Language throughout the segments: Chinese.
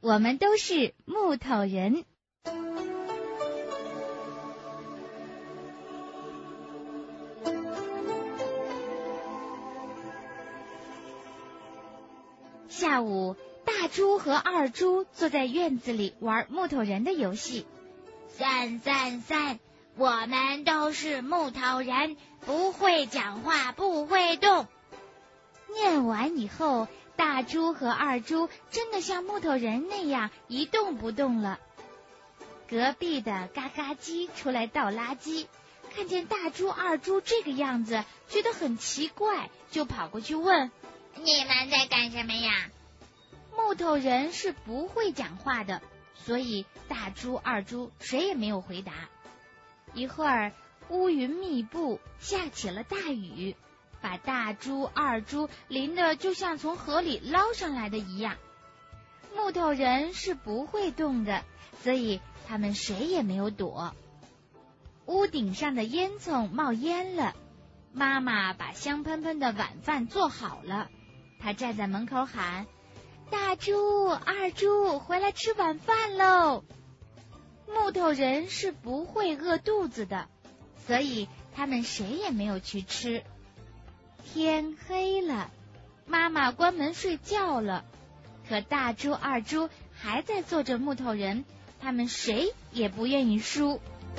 我们都是木头人。下午，大猪和二猪坐在院子里玩木头人的游戏。 333，我们都是木头人，不会讲话，不会动。 念完以后，大猪和二猪真的像木头人那样一动不动了。隔壁的嘎嘎鸡出来倒垃圾，看见大猪二猪这个样子，觉得很奇怪，就跑过去问： 你们在干什么呀？ 木头人是不会讲话的，所以大猪二猪谁也没有回答。一会儿，乌云密布，下起了大雨，把大猪二猪淋得就像从河里捞上来的一样。木头人是不会动的，所以他们谁也没有躲。屋顶上的烟囱冒烟了，妈妈把香喷喷的晚饭做好了，她站在门口喊：大猪二猪，回来吃晚饭喽！木头人是不会饿肚子的，所以他们谁也没有去吃。天黑了，妈妈关门睡觉了，可大猪二猪还在做着木头人，他们谁也不愿意输。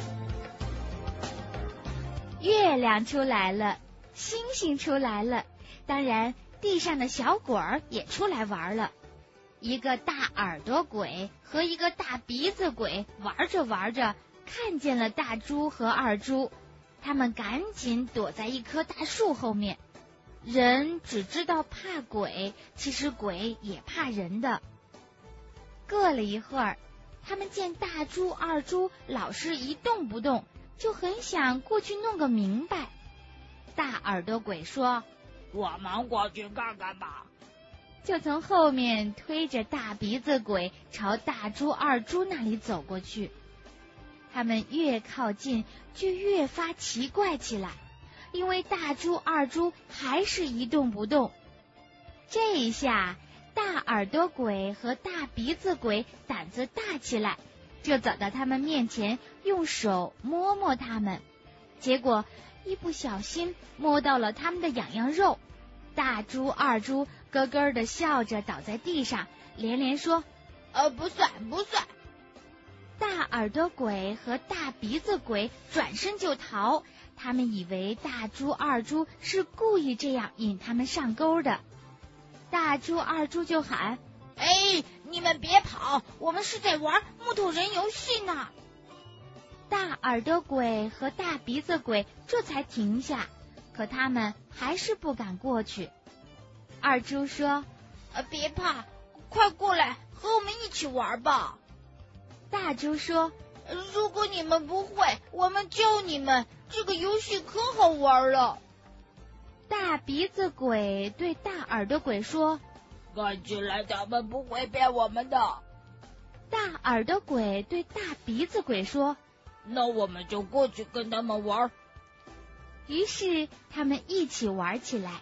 月亮出来了，星星出来了，当然地上的小鬼儿也出来玩了。一个大耳朵鬼和一个大鼻子鬼玩着玩着，看见了大猪和二猪，他们赶紧躲在一棵大树后面。人只知道怕鬼，其实鬼也怕人的。过了一会儿，他们见大猪二猪老是一动不动，就很想过去弄个明白。大耳朵鬼说： 我们过去看看吧。 就从后面推着大鼻子鬼朝大猪二猪那里走过去。他们越靠近就越发奇怪起来，因为大猪二猪还是一动不动。这一下，大耳朵鬼和大鼻子鬼胆子大起来，就走到他们面前，用手摸摸他们，结果一不小心摸到了他们的痒痒肉。大猪二猪咯咯的笑着倒在地上，连连说： 不算不算。 大耳朵鬼和大鼻子鬼转身就逃，他们以为大猪二猪是故意这样引他们上钩的。大猪二猪就喊： 你们别跑，我们是在玩木头人游戏呢。 大耳朵鬼和大鼻子鬼这才停下，可他们还是不敢过去。二猪说： 别怕，快过来和我们一起玩吧。 大猪说： 如果你们不会，我们教你们，这个游戏可好玩了。 大鼻子鬼对大耳朵鬼说： 看起来他们不会骗我们的。 大耳朵鬼对大鼻子鬼说： 那我们就过去跟他们玩。 于是他们一起玩起来。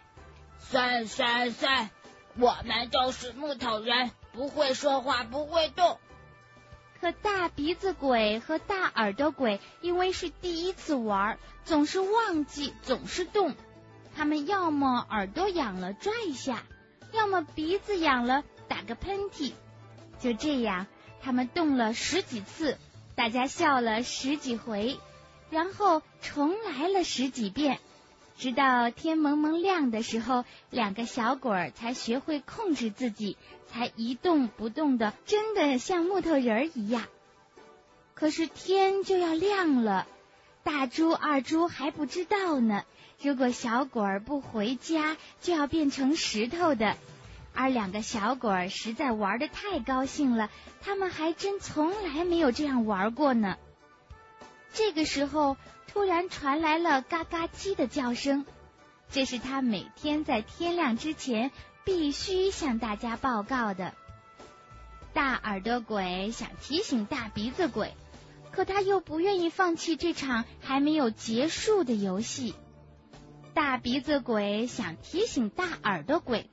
333，我们都是木头人，不会说话，不会动。 可大鼻子鬼和大耳朵鬼因为是第一次玩，总是忘记，总是动。他们要么耳朵痒了拽一下，要么鼻子痒了打个喷嚏。就这样，他们动了10几次，大家笑了10几回，然后重来了10几遍，直到天蒙蒙亮的时候，两个小鬼儿才学会控制自己，才一动不动的，真的像木头人一样。可是天就要亮了，大猪二猪还不知道呢，如果小鬼儿不回家，就要变成石头的。而两个小鬼儿实在玩得太高兴了，他们还真从来没有这样玩过呢。这个时候，突然传来了嘎嘎鸡的叫声，这是他每天在天亮之前必须向大家报告的。大耳朵鬼想提醒大鼻子鬼，可他又不愿意放弃这场还没有结束的游戏。大鼻子鬼想提醒大耳朵鬼，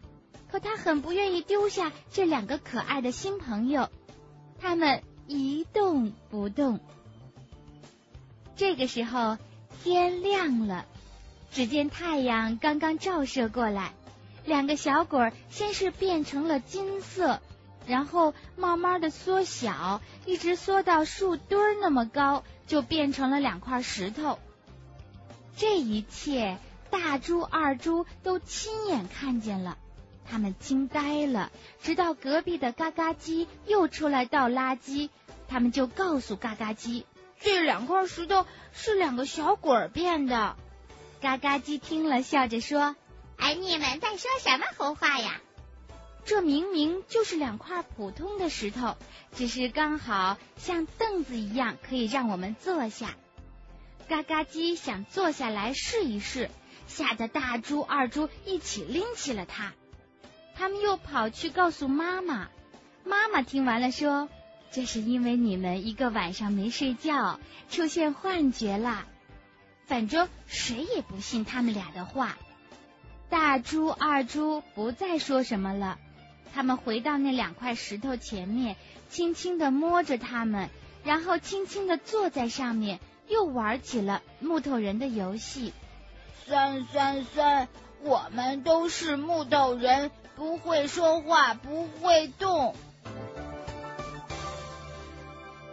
可他很不愿意丢下这2个可爱的新朋友，他们一动不动。这个时候天亮了，只见太阳刚刚照射过来，2个小鬼先是变成了金色，然后慢慢的缩小，一直缩到树墩儿那么高，就变成了2块石头。这一切大猪二猪都亲眼看见了，他们惊呆了，直到隔壁的嘎嘎鸡又出来倒垃圾，他们就告诉嘎嘎鸡，这2块石头是2个小鬼变的。嘎嘎鸡听了笑着说， 哎，你们在说什么胡话呀？ 这明明就是2块普通的石头，只是刚好像凳子一样可以让我们坐下。嘎嘎鸡想坐下来试一试，吓得大猪二猪一起拎起了它。他们又跑去告诉妈妈，妈妈听完了说，这是因为你们一个晚上没睡觉，出现幻觉了。反正谁也不信他们俩的话。大猪二猪不再说什么了，他们回到那2块石头前面，轻轻地摸着它们，然后轻轻地坐在上面，又玩起了木头人的游戏。 333，我们都是木头人，不会说话，不会动。